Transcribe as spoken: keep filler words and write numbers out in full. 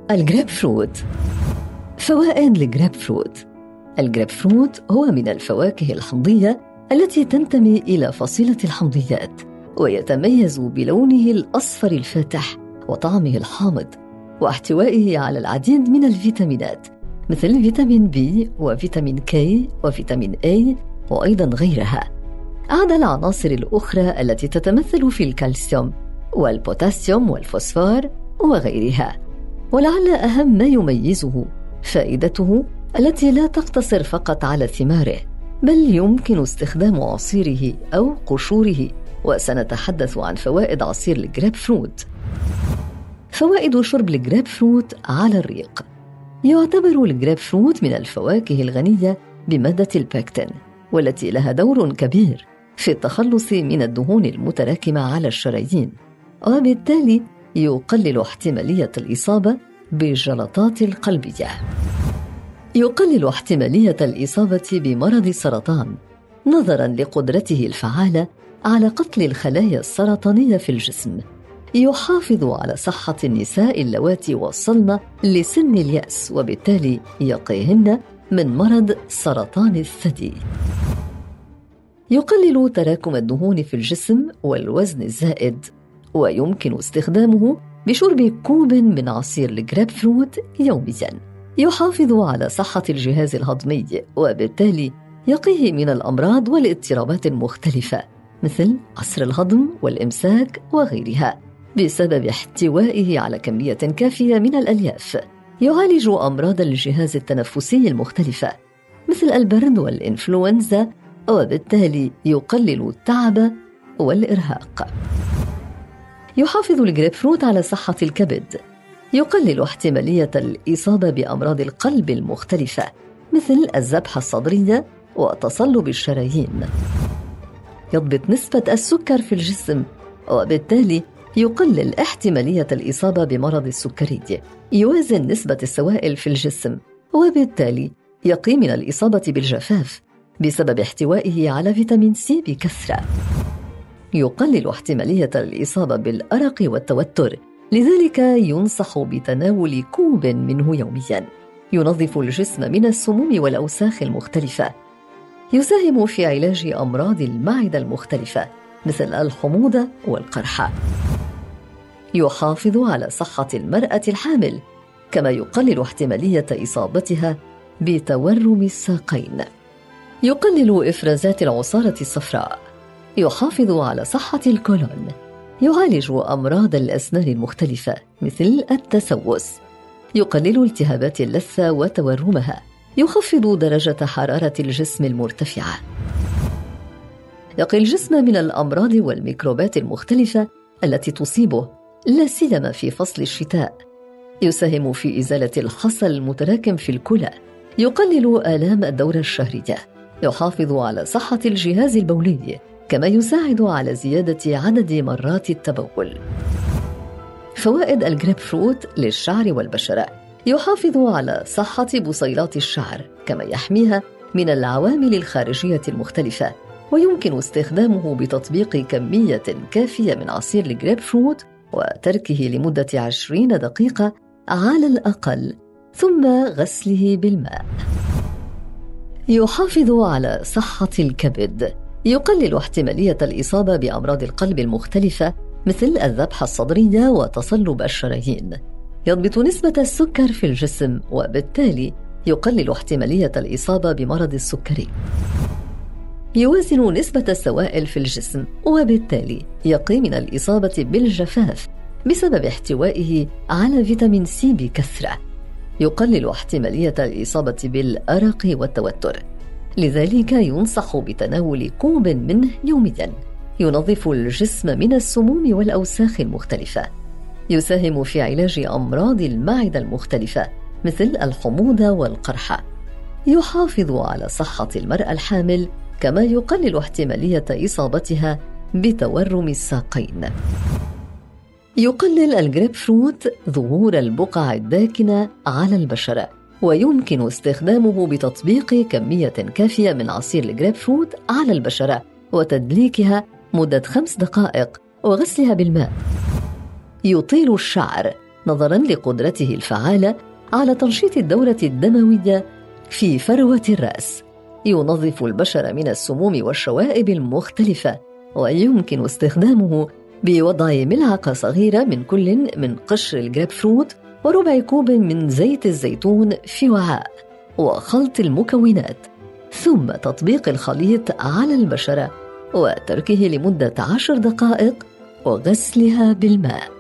الجريب فروت. فوائد الجريب فروت. الجريب فروت هو من الفواكه الحمضية التي تنتمي إلى فصيلة الحمضيات، ويتميز بلونه الأصفر الفاتح وطعمه الحامض واحتوائه على العديد من الفيتامينات مثل فيتامين بي وفيتامين كي وفيتامين اي وأيضا غيرها، عدا العناصر الأخرى التي تتمثل في الكالسيوم والبوتاسيوم والفوسفور وغيرها. ولعل أهم ما يميزه فائدته التي لا تقتصر فقط على ثماره، بل يمكن استخدام عصيره أو قشوره، وسنتحدث عن فوائد عصير الجريب فروت. فوائد شرب الجريب فروت على الريق. يعتبر الجريب فروت من الفواكه الغنية بمادة البكتين، والتي لها دور كبير في التخلص من الدهون المتراكمة على الشرايين، وبالتالي يقلل احتمالية الإصابة بالجلطات القلبية. يقلل احتمالية الإصابة بمرض السرطان نظراً لقدرته الفعالة على قتل الخلايا السرطانية في الجسم. يحافظ على صحة النساء اللواتي وصلن لسن اليأس، وبالتالي يقيهن من مرض سرطان الثدي. يقلل تراكم الدهون في الجسم والوزن الزائد، ويمكن استخدامه بشرب كوب من عصير الجريب فروت يومياً. يحافظ على صحة الجهاز الهضمي، وبالتالي يقيه من الأمراض والاضطرابات المختلفة مثل عسر الهضم والإمساك وغيرها، بسبب احتوائه على كمية كافية من الألياف. يعالج أمراض الجهاز التنفسي المختلفة مثل البرد والإنفلونزا، وبالتالي يقلل التعب والإرهاق. يحافظ الجريب فروت على صحة الكبد. يقلل احتمالية الإصابة بأمراض القلب المختلفة مثل الذبحة الصدرية وتصلب الشرايين. يضبط نسبة السكر في الجسم، وبالتالي يقلل احتمالية الإصابة بمرض السكري. يوازن نسبة السوائل في الجسم، وبالتالي يقي من الإصابة بالجفاف بسبب احتوائه على فيتامين سي بكثرة. يقلل احتمالية الإصابة بالأرق والتوتر، لذلك ينصح بتناول كوب منه يومياً. ينظف الجسم من السموم والأوساخ المختلفة. يساهم في علاج أمراض المعدة المختلفة مثل الحموضة والقرحة. يحافظ على صحة المرأة الحامل، كما يقلل احتمالية إصابتها بتورم الساقين. يقلل إفرازات العصارة الصفراء. يحافظ على صحة الكولون. يعالج أمراض الأسنان المختلفة مثل التسوس. يقلل التهابات اللثة وتورمها. يخفض درجة حرارة الجسم المرتفعة. يقي الجسم من الأمراض والميكروبات المختلفة التي تصيبه، لا سيما في فصل الشتاء. يساهم في إزالة الحصى المتراكم في الكلى. يقلل آلام الدورة الشهرية. يحافظ على صحة الجهاز البولي، كما يساعد على زيادة عدد مرات التبول. فوائد الجريب فروت للشعر والبشرة. يحافظ على صحة بصيلات الشعر، كما يحميها من العوامل الخارجية المختلفة. ويمكن استخدامه بتطبيق كمية كافية من عصير الجريب فروت وتركه لمدة عشرين دقيقة على الأقل، ثم غسله بالماء. يحافظ على صحة الكبد. يقلل احتمالية الإصابة بأمراض القلب المختلفة مثل الذبحة الصدرية وتصلب الشرايين. يضبط نسبة السكر في الجسم، وبالتالي يقلل احتمالية الإصابة بمرض السكري. يوازن نسبة السوائل في الجسم، وبالتالي يقي من الإصابة بالجفاف بسبب احتوائه على فيتامين سي بكثرة. يقلل احتمالية الإصابة بالأرق والتوتر، لذلك ينصح بتناول كوب منه يومياً. ينظف الجسم من السموم والأوساخ المختلفة. يساهم في علاج أمراض المعدة المختلفة مثل الحموضة والقرحة. يحافظ على صحة المرأة الحامل، كما يقلل احتمالية إصابتها بتورم الساقين. يقلل الجريب فروت ظهور البقع الداكنة على البشرة، ويمكن استخدامه بتطبيق كمية كافية من عصير الجريب فروت على البشرة وتدليكها مدة خمس دقائق وغسلها بالماء. يطيل الشعر. نظراً لقدرته الفعالة على تنشيط الدورة الدموية في فروة الرأس. ينظف البشرة من السموم والشوائب المختلفة، ويمكن استخدامه بوضع ملعقة صغيرة من كل من قشر الجريب فروت وربع كوب من زيت الزيتون في وعاء، وخلط المكونات، ثم تطبيق الخليط على البشرة وتركه لمدة عشر دقائق وغسلها بالماء.